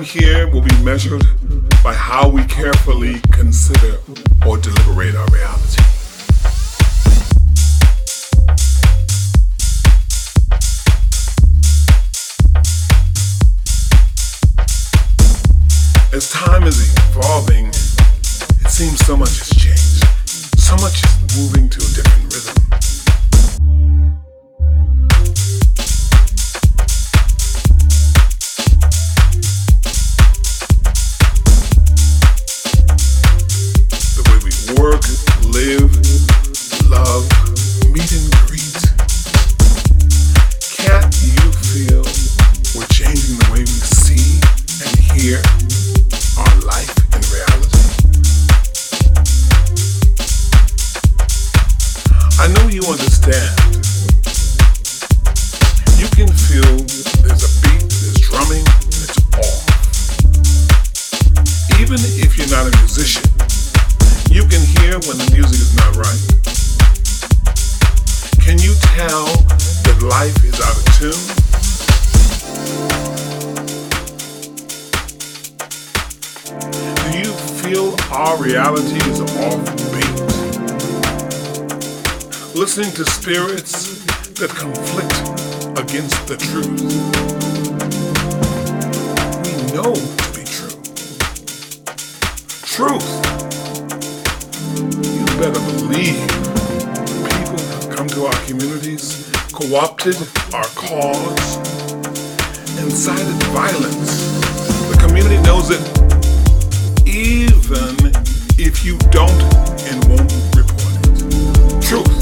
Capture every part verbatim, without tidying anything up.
here will be measured by how we carefully consider or deliberate our reality. As time is evolving, it seems so much has changed. So much is moving to a different rhythm. The way we work, live, love, meet and greet. Can't you feel we're changing the way we see and hear our life in reality? I know you understand. You can feel there's a beat, there's drumming, and it's off. Even if you're not a musician, you can hear when the music is not right. Can you tell that life is out of tune? Do you feel our reality is offbeat? Listening to spirits that conflict against the truth. We know to be true. Truth. You better believe people have come to our communities, co-opted our cause, incited violence. The community knows it, even if you don't and won't report it. Truth.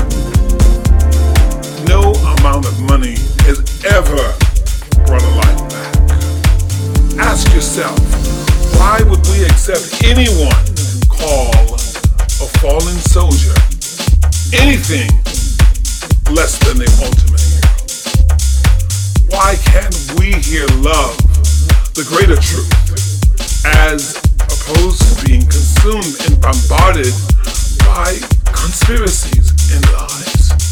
No amount of money has ever brought a life back. Ask yourself, why would we accept anyone call a fallen soldier anything less than the ultimate hero? Why can't we hear love, the greater truth, as opposed to being consumed and bombarded by conspiracies and lies?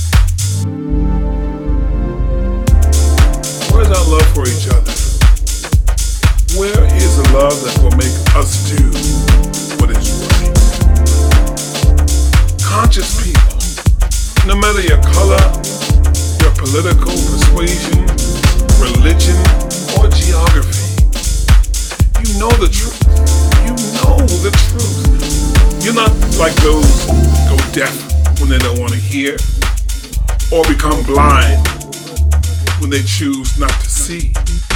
Where's our love for each other? Where is the love that will make us do what is right? Conscious people, no matter your color, your political persuasion, religion, or geography, you know the truth. You know the truth. You're not like those who go deaf when they don't want to hear, or become blind when they choose not to see.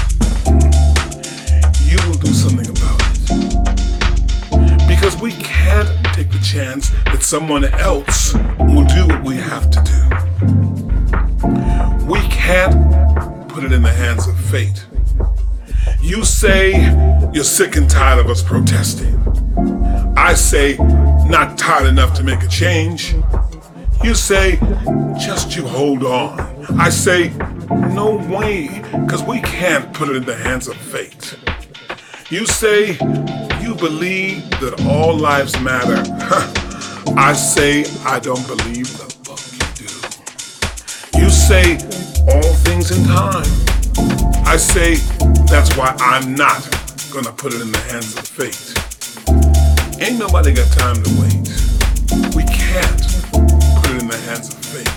You will do something about it. Because we can't take the chance that someone else will do what we have to do. We can't put it in the hands of fate. You say you're sick and tired of us protesting. I say not tired enough to make a change. You say, just you hold on. I say, no way, because we can't put it in the hands of fate. You say, you believe that all lives matter. I say, I don't believe the book you do. You say, all things in time. I say, that's why I'm not gonna put it in the hands of fate. Ain't nobody got time to wait. We can't put it in the hands of fate.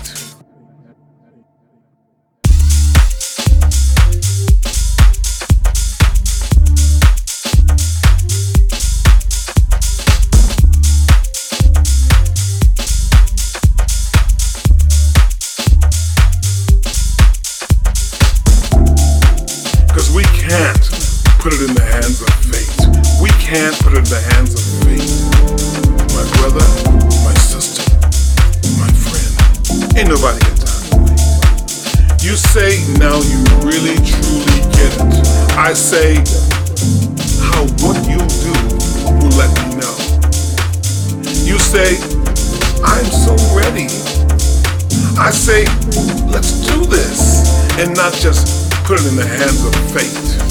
Cause we can't put it in the hands of fate. We can't put it in the hands of fate. My brother, my sister, my friend, ain't nobody got time to wait. You say now you really truly get it. I say how what you do will let me know. You say I'm so ready. I say let's do this and not just put it in the hands of fate.